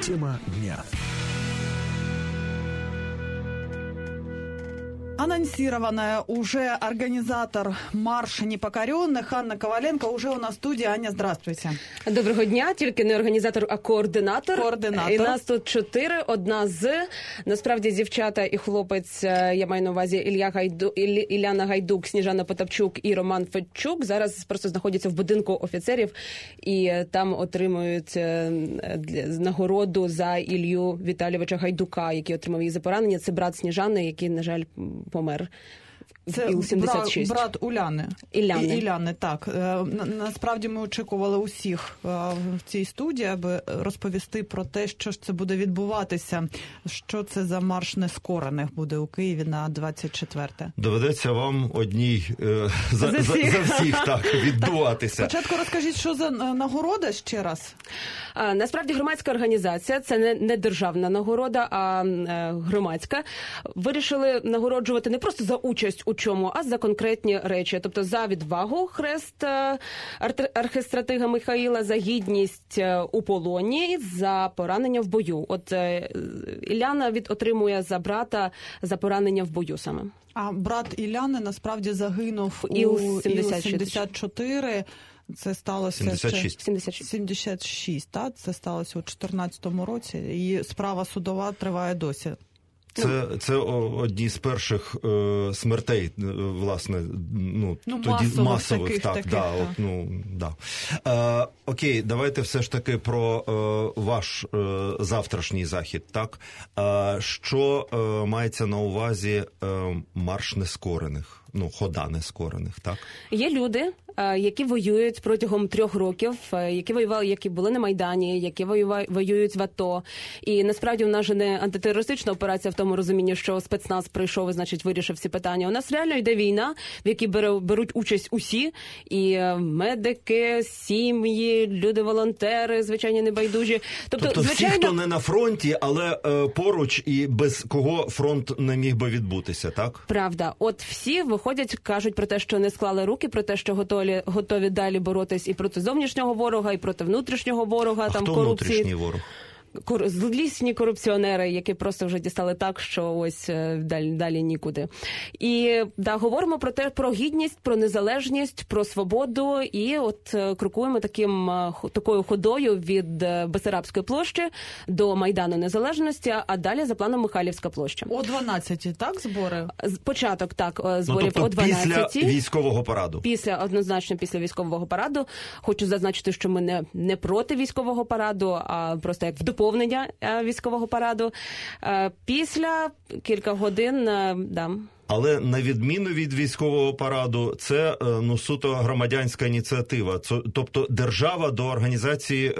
Тема дня. Анонсированная уже организатор марша непокоренных Анна Коваленко уже у нас в студии. Аня, здравствуйте. Доброго дня, тільки не організатор, а координатор. Координатор. І нас тут 4, одна з. Насправді дівчата і хлопець, я маю на увазі Іляна Гайдук, Сніжана Потапчук і Роман Федчук, зараз просто знаходяться в будинку офіцерів і там отримують нагороду за Ілью Віталійовича Гайдука, який отримав її за поранення. Це брат Сніжани, який, на жаль, помер. Це брат Уляни. Іляни, так. Насправді ми очікували усіх в цій студії, аби розповісти про те, що ж це буде відбуватися. Що це за марш нескорених буде у Києві на 24-те? Доведеться вам одній за всіх так відбуватися. Спочатку розкажіть, що за нагорода ще раз? Насправді громадська організація, це не державна нагорода, а громадська. Вирішили нагороджувати не просто за участь у чому, а за конкретні речі. Тобто за відвагу хрест архистратига Михаїла, за гідність у полоні, за поранення в бою. От Іляна отримує за брата за поранення в бою саме. А брат Іляни насправді загинув у Іл-74. Це сталося 76, так? Це сталося у 2014 році. І справа судова триває досі. Це одні з перших смертей, власне, тоді масових. Окей, давайте все ж таки про ваш завтрашній захід, так? Що мається на увазі марш нескорених? Хода нескорених, так? Є люди, які воюють протягом 3 років, які воювали, які були на Майдані, які воюють в АТО. І насправді у нас же не антитерористична операція в тому розумінні, що спецназ прийшов і, значить, вирішив всі питання. У нас реально йде війна, в якій беруть участь усі. І медики, сім'ї, люди-волонтери, звичайні небайдужі. Тобто всі, хто не на фронті, але поруч і без кого фронт не міг би відбутися, так? Правда. От всі виходять, кажуть про те, що не склали руки, про те, що готові далі боротись і проти зовнішнього ворога, і проти внутрішнього ворога. А там хто корупції. Внутрішній ворог? Злісні корупціонери, які просто вже дістали так, що ось далі нікуди. І говоримо про гідність, про незалежність, про свободу, і от крокуємо такою ходою від Бессарабської площі до Майдану Незалежності, а далі за планом Михайлівська площа. О 12-ті, так, збори? Початок, так, зборів тобто о 12-ті. Після військового параду? Однозначно після військового параду. Хочу зазначити, що ми не проти військового параду, а просто як в доповнення військового параду. Після кілька годин, Але на відміну від військового параду, це суто громадянська ініціатива. Тобто держава до організації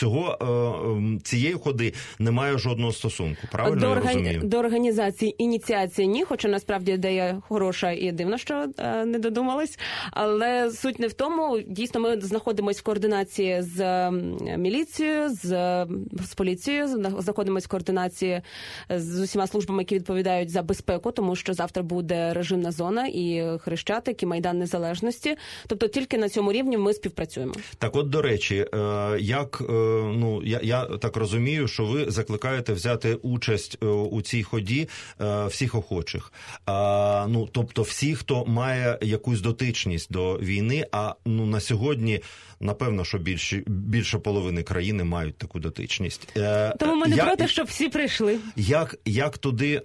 цієї ходи не має жодного стосунку. Правильно я розумію? До організації ініціації ні, хоча насправді ідея хороша і дивно, що не додумались. Але суть не в тому. Дійсно, ми знаходимося в координації з міліцією, з поліцією, знаходимося в координації з усіма службами, які відповідають за безпеку, тому що завтра буде режимна зона і Хрещатик, і Майдан Незалежності. Тобто тільки на цьому рівні ми співпрацюємо. Так от, до речі, я так розумію, що ви закликаєте взяти участь у цій ході всіх охочих. Тобто всі, хто має якусь дотичність до війни, а на сьогодні, напевно, що більше половини країни мають таку дотичність. Тому ми не проти, щоб всі прийшли. Як туди,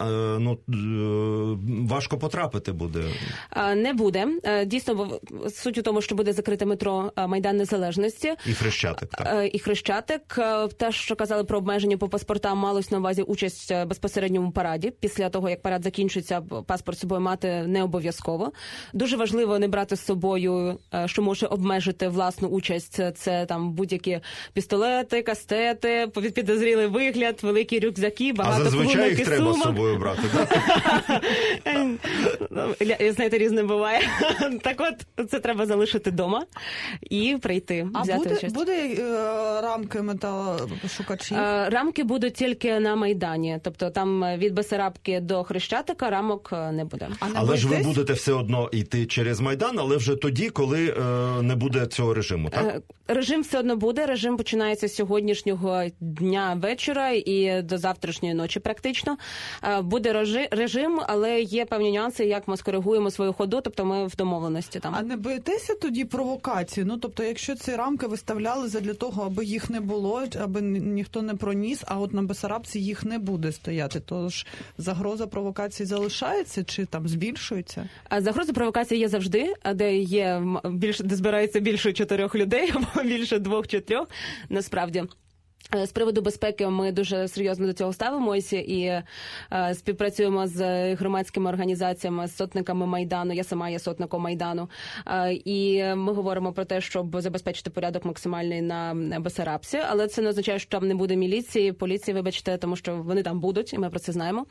важко потрапити буде? Не буде. Дійсно, суть у тому, що буде закрите метро Майдан Незалежності. І Хрещатик, так? І Хрещатик. Те, що казали про обмеження по паспортам, малось на увазі участь в безпосередньому параді. Після того, як парад закінчиться, паспорт з собою мати не обов'язково. Дуже важливо не брати з собою, що може обмежити власну участь. Це там будь-які пістолети, кастети, підозрілий вигляд, великі рюкзаки, багато клунок і сумок. А зазвичай їх треба з собою брати, так? Знаєте, різне буває. Так от, це треба залишити вдома і прийти, взяти участь. А буде рамки металошукачів? Рамки будуть тільки на Майдані. Тобто там від Бессарабки до Хрещатика рамок не буде. Але ж ви будете все одно йти через Майдан, але вже тоді, коли не буде цього режиму, так? Режим все одно буде. Режим починається з сьогоднішнього дня вечора і до завтрашньої ночі практично. Буде режим, але є певні нюанси, як ми скоригуємо свою ходу, тобто ми в домовленості там. А не боїтеся тоді провокації? Ну, тобто, якщо ці рамки виставляли задля того, аби їх не було, аби ніхто не проніс, а от на Бессарабці їх не буде стояти, то ж загроза провокації залишається чи там збільшується? Загроза провокації є завжди, де збирається більше 4 людей, або більше 2 чи 3, насправді. З приводу безпеки ми дуже серйозно до цього ставимося і співпрацюємо з громадськими організаціями, з сотниками Майдану. Я сама є сотником Майдану. І ми говоримо про те, щоб забезпечити порядок максимальний на Бессарабці. Але це не означає, що там не буде міліції, поліції, вибачте, тому що вони там будуть, і ми про це знаємо.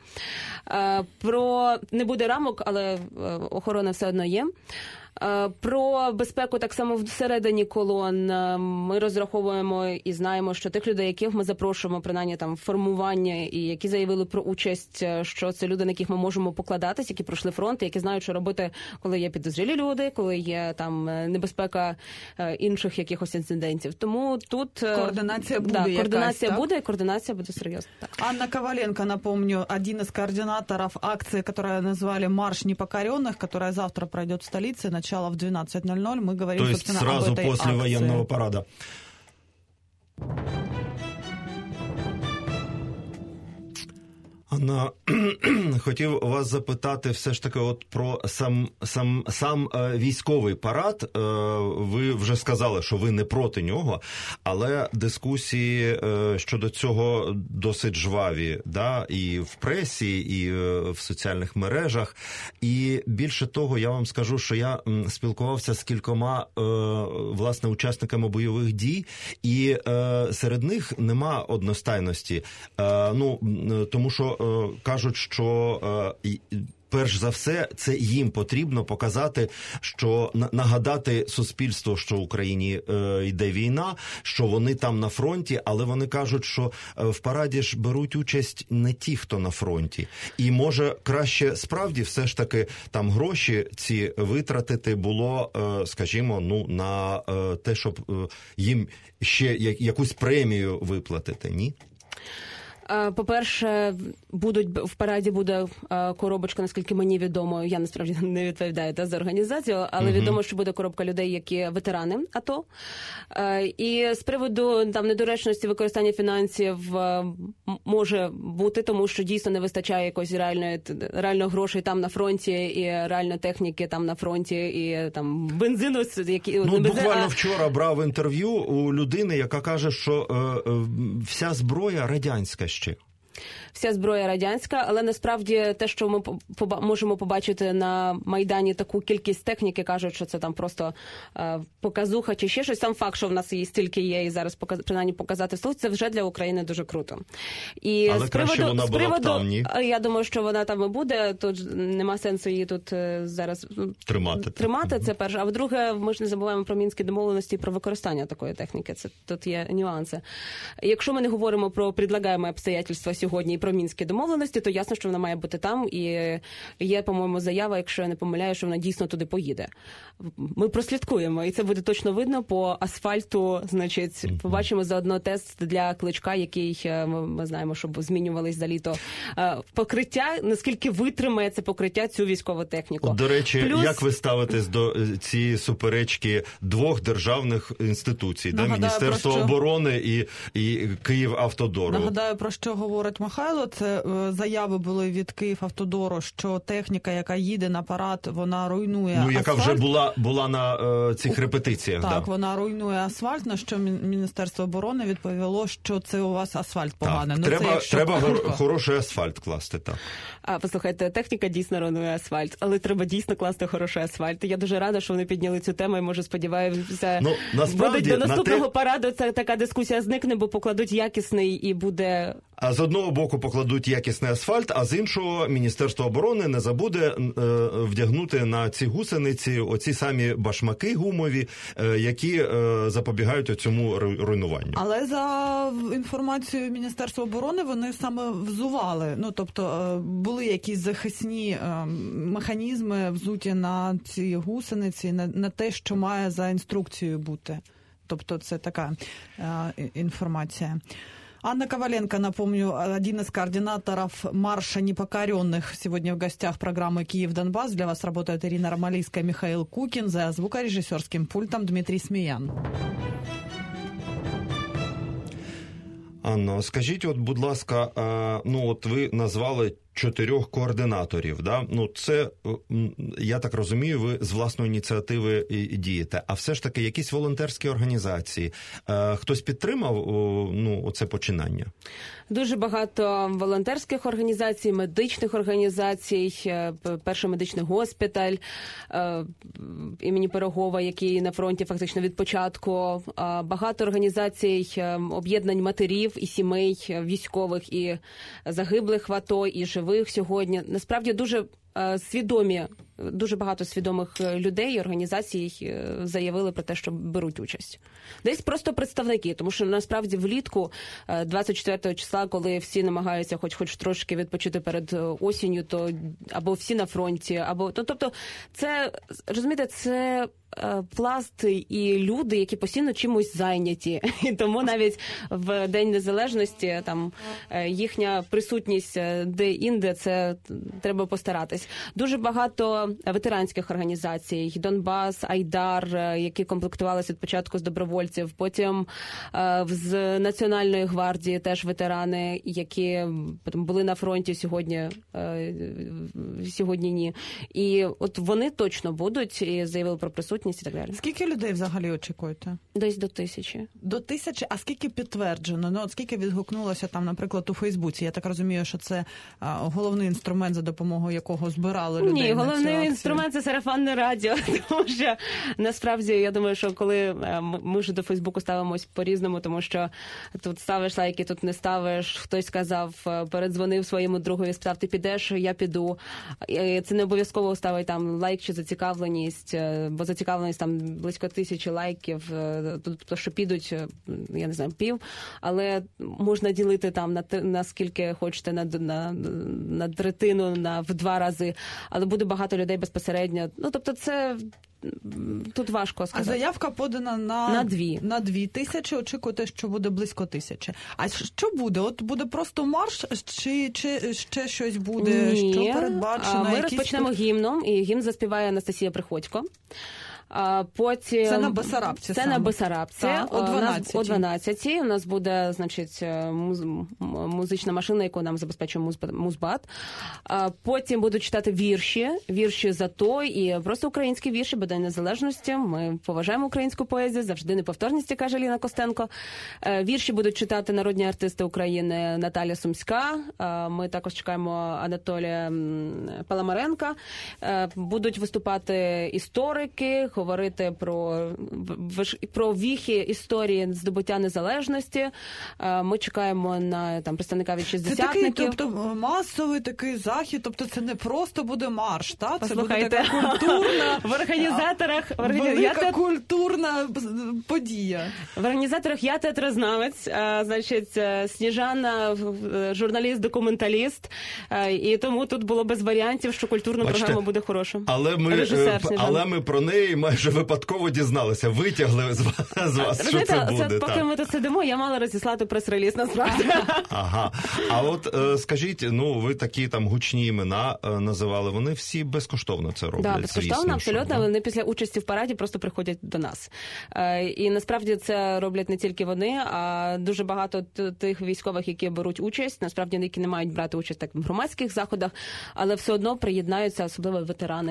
Не буде рамок, але охорона все одно є. Про безпеку так само всередині колон ми розраховуємо і знаємо, що тих людей, яких ми запрошуємо, принаймні там формування і які заявили про участь, що це люди, на яких ми можемо покладатись, які пройшли фронт, які знають, що робити, коли є підозрілі люди, коли є там небезпека інших якихось інцидентів. Тому тут координація буде, координація буде серйозна. Так. Анна Коваленко, напомню, один из координаторов акции, которую назвали «Марш непокоренных», которая завтра пройдет в столице, начало в 12:00. Мы говорим, то есть собственно, сразу об этой после акции. военного парада. Анна, хотів вас запитати все ж таки от про сам військовий парад. Ви вже сказали, що ви не проти нього, але дискусії щодо цього досить жваві, да? І в пресі, і в соціальних мережах. І більше того, я вам скажу, що я спілкувався з кількома, власне, учасниками бойових дій, і серед них нема одностайності. Тому що кажуть, що перш за все це їм потрібно показати, що нагадати суспільству, що в Україні йде війна, що вони там на фронті, але вони кажуть, що в параді ж беруть участь не ті, хто на фронті. І може краще справді все ж таки там гроші ці витратити було, скажімо, на те, щоб їм ще якусь премію виплатити, ні? По-перше, в параді буде коробочка, наскільки мені відомо, я насправді не відповідаю за організацію, але відомо, що буде коробка людей, які ветерани АТО. І з приводу там недоречності використання фінансів може бути, тому що дійсно не вистачає якоїсь реально грошей там на фронті і реально техніки там на фронті і там бензину. Буквально вчора брав інтерв'ю у людини, яка каже, що вся зброя радянська ще. Вся зброя радянська, але насправді те, що ми можемо побачити на Майдані таку кількість техніки, кажуть, що це там просто показуха чи ще щось. Сам факт, що в нас її стільки є і зараз принаймні показати в столиці, це вже для України дуже круто. І але краще вона була б там, ні? Я думаю, що вона там і буде, тут нема сенсу її тут зараз тримати, це перше. А по-друге, ми ж не забуваємо про мінські домовленості і про використання такої техніки, це тут є нюанси. Якщо ми не говоримо про предлагаємо обстоятельства сьогодні і про мінські домовленості, то ясно, що вона має бути там, і є, по-моєму, заява, якщо я не помиляю, що вона дійсно туди поїде. Ми прослідкуємо, і це буде точно видно по асфальту, значить, побачимо заодно тест для Кличка, який, ми знаємо, щоб змінювались за літо покриття, наскільки витримає це покриття цю військову техніку. До речі, як ви ставитесь до цієї суперечки двох державних інституцій, Міністерства оборони і Київавтодору? Нагадаю, про що говорить Михайло. Це заяви були від Київавтодору, що техніка, яка їде на парад, вона руйнує асфальт. Яка вже була на цих репетиціях. Так, вона руйнує асфальт, на що Міністерство оборони відповіло, що це у вас асфальт поганий. Треба хороший асфальт класти, так. Послухайте, техніка дійсно руйнує асфальт, але треба дійсно класти хороший асфальт. Я дуже рада, що вони підняли цю тему, і, може, сподіваюся, до наступного параду ця така дискусія зникне, бо покладуть якісний і буде А з одного боку покладуть якісний асфальт, а з іншого Міністерство оборони не забуде вдягнути на ці гусениці оці самі башмаки гумові, які запобігають цьому руйнуванню. Але за інформацією Міністерства оборони вони саме взували, ну тобто були якісь захисні механізми взуті на ці гусениці, на те, що має за інструкцією бути. Тобто це така информация. Анна Коваленко, напомню, один из координаторов марша непокоренных. Сегодня в гостях программы «Киев-Донбасс». Для вас работает Ирина Ромалийская, Михаил Кукин. За звукорежиссерским пультом Дмитрий Смеян. Анно, скажіть, от, будь ласка, ну от ви назвали 4 координаторів, да? Ну це, я так розумію, ви з власної ініціативи дієте. А все ж таки, якісь волонтерські організації, хтось підтримав, ну, оце починання? Дуже багато волонтерських організацій, медичних організацій, перший медичний госпіталь імені Пирогова, який на фронті фактично від початку, багато організацій, об'єднань матерів і сімей військових і загиблих в АТО, і живих сьогодні. Насправді дуже багато свідомих людей і організацій заявили про те, що беруть участь. Десь просто представники, тому що насправді влітку 24 числа, коли всі намагаються хоч трошки відпочити перед осінню, то або всі на фронті, або тобто це, розумієте, це пласт і люди, які постійно чимось зайняті. І тому навіть в День Незалежності там їхня присутність де-інде, це треба постаратись. Дуже багато ветеранських організацій, Донбас, Айдар, які комплектувалися від початку з добровольців, потім з Національної гвардії теж ветерани, які були на фронті сьогодні ні. І от вони точно будуть і заявили про присутність і так далі. Скільки людей взагалі очікуєте? Десь до 1000. До 1000? А скільки підтверджено? Ну, от скільки відгукнулося там, наприклад, у Фейсбуці? Я так розумію, що це головний інструмент, за допомогою якого збирали людей. Ні, головний інструмент – це сарафанне радіо. Тому що, насправді, я думаю, що коли ми вже до Фейсбуку ставимось по-різному, тому що тут ставиш лайки, тут не ставиш. Хтось сказав, передзвонив своєму другові, сказав, ти підеш, я піду. Це не обов'язково ставить там лайк чи зацікавленість, бо зацікавленість там близько 1000 лайків, тобто, що підуть, я не знаю, пів, але можна ділити там на скільки хочете, на третину, в 2 рази, але буде багато людей безпосередньо. Ну, тобто це тут важко сказати. А заявка подана на 2000, очікуєте, що буде близько 1000. А що буде? От буде просто марш, чи ще щось буде? Ні. Що передбачено? Ми розпочнемо гімном, і гімн заспіває Анастасія Приходько. Потім... Це на Бесарабці. Це на Бесарабці. О 12. О 12 у нас буде, значить, музична машина, яку нам забезпечує Музбат. Потім будуть читати вірші за то, і просто українські вірші, бо День Незалежності. Ми поважаємо українську поезію, завжди неповторності, каже Ліна Костенко. Вірші будуть читати народні артисти України Наталя Сумська. Ми також чекаємо Анатолія Паламаренка. Будуть виступати історики, говорити про віхи історії здобуття незалежності. Ми чекаємо на там представника від шістдесятників. Це такий, тобто, масовий такий захід, тобто це не просто буде марш, та? Це буде така культурна, в організаторах велика культурна подія. В організаторах я театрознавець, значить, Сніжана журналіст-документаліст, і тому тут було без варіантів, що культурна програма буде хороша. Але ми про неї майже випадково дізналися, витягли з вас, що це буде. Поки ми тут сидимо, я мала розіслати прес-реліз, насправді. Ага. А от скажіть, ну, ви такі там гучні імена називали, вони всі безкоштовно це роблять? Так, безкоштовно, абсолютно, вони після участі в параді просто приходять до нас. І насправді це роблять не тільки вони, а дуже багато тих військових, які беруть участь, насправді, які не мають брати участь так в громадських заходах, але все одно приєднаються, особливо ветерани.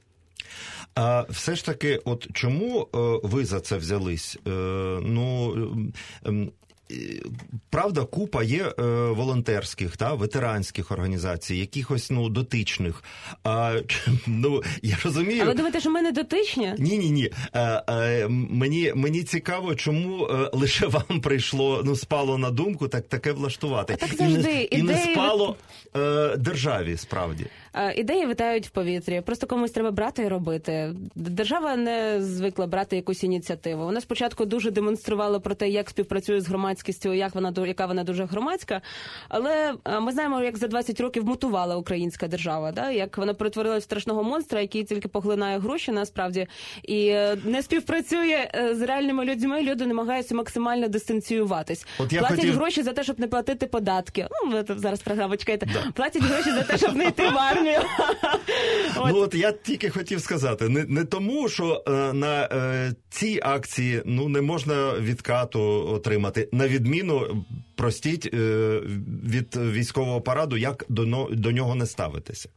А все ж таки, от чому ви за це взялись? Ну, правда, купа є волонтерських, ветеранських організацій, якихось, дотичних. Я розумію... А ви думаєте, що ми не дотичні? Ні. Мені цікаво, чому лише вам прийшло, спало на думку таке влаштувати. Так завжди. І не спало державі, справді. Ідеї витають в повітрі. Просто комусь треба брати і робити. Держава не звикла брати якусь ініціативу. Вона спочатку дуже демонструвала про те, як співпрацює з громадськістю, яка вона дуже громадська. Але ми знаємо, як за 20 років мутувала українська держава, як вона перетворилась в страшного монстра, який тільки поглинає гроші, насправді, і не співпрацює з реальними людьми. Люди намагаються максимально дистанціюватись. Платять гроші за те, щоб не платити податки. Ви зараз програму чекаєте. Да. Платять гроші за те, щоб не йти в армію. Я тільки хотів сказати, не тому, що на цій акції не можна відкату отримати, на відміну, простіть, від військового параду, як до нього не ставитися.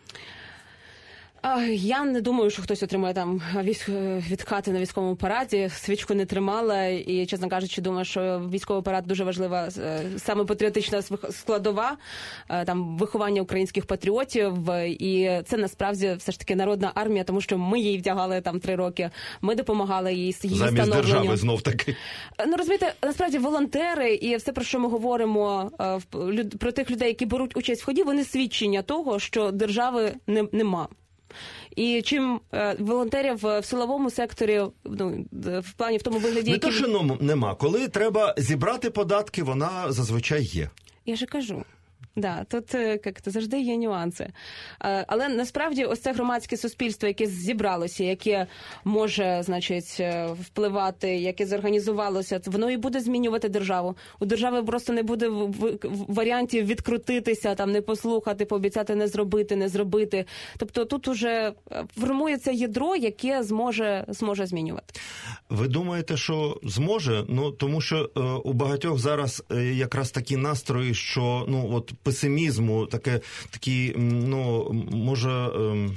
Я не думаю, що хтось отримує там відкати на військовому параді. Свічку не тримала і, чесно кажучи, думаю, що військовий парад дуже важлива, саме патріотична складова, там виховання українських патріотів, і це насправді все ж таки народна армія, тому що ми її вдягали там 3 роки, ми допомагали її становленню. Замість держави знов таки. Розумієте, насправді волонтери і все, про що ми говоримо, про тих людей, які беруть участь в ході, вони свідчення того, що держави нема. І чим волонтерів в силовому секторі, в плані в тому вигляді, не то, що нема. Коли треба зібрати податки, вона зазвичай є. Я же кажу. Да, тут завжди є нюанси. Але насправді ось це громадське суспільство, яке зібралося, яке може, впливати, яке зорганізувалося, воно і буде змінювати державу. У держави просто не буде варіантів відкрутитися, там не послухати, пообіцяти не зробити. Тобто тут уже формується ядро, яке зможе змінювати. Ви думаєте, що зможе? Тому що у багатьох якраз такі настрої, що песимізму, такі, може,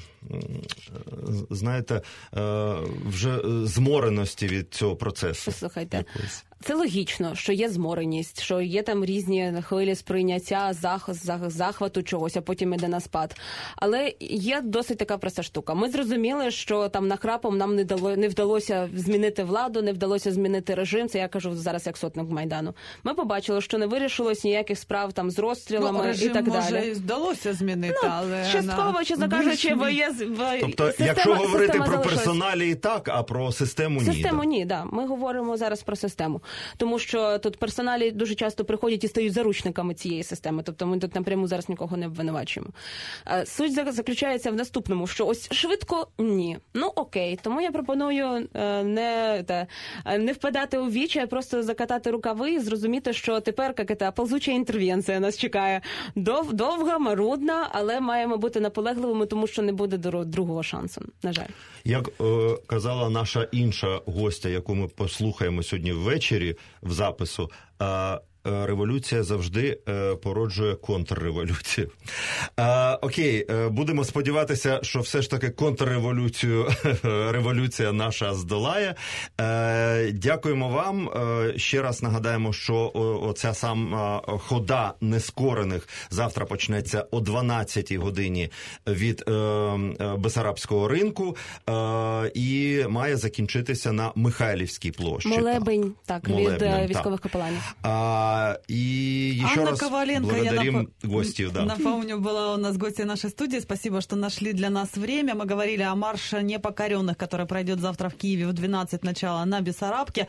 знаєте, вже змореності від цього процесу. Послухайте, це логічно, що є змореність, що є там різні хвилі сприйняття, захвату чогось, а потім іде на спад. Але є досить така проста штука. Ми зрозуміли, що там нахрапом нам не вдалося змінити владу, не вдалося змінити режим. Це я кажу зараз як сотник Майдану. Ми побачили, що не вирішилось ніяких справ там з розстрілами і так далі. Режим, може, і вдалося змінити, але... Частково, чесно кажучи, тобто, якщо говорити про персоналії так, а про систему ні. Систему ні, да. Ми говоримо зараз про систему. Тому що тут персоналі дуже часто приходять і стають заручниками цієї системи. Тобто ми тут напряму зараз нікого не обвинувачуємо. Суть заключається в наступному, що ось швидко – ні. Окей, тому я пропоную не впадати у вічі, а просто закатати рукави і зрозуміти, що тепер ползуча інтервенція нас чекає. Довга, марудна, але маємо бути наполегливими, тому що не буде другого шансу, на жаль. Як казала наша інша гостя, яку ми послухаємо сьогодні ввечері в запису, революція завжди породжує контрреволюцію. Окей, будемо сподіватися, що все ж таки контрреволюцію революція наша здолає. Дякуємо вам. Ще раз нагадаємо, що оця сама хода нескорених завтра почнеться о 12-й годині від Бессарабського ринку і має закінчитися на Михайлівській площі. Молебень, від військових капеланів. И еще Анна раз Коваленко, благодарим гостей. Да. Напомню, была у нас гостья нашей студии. Спасибо, что нашли для нас время. Мы говорили о марше непокоренных, который пройдет завтра в Киеве в 12 начала на Бессарабке.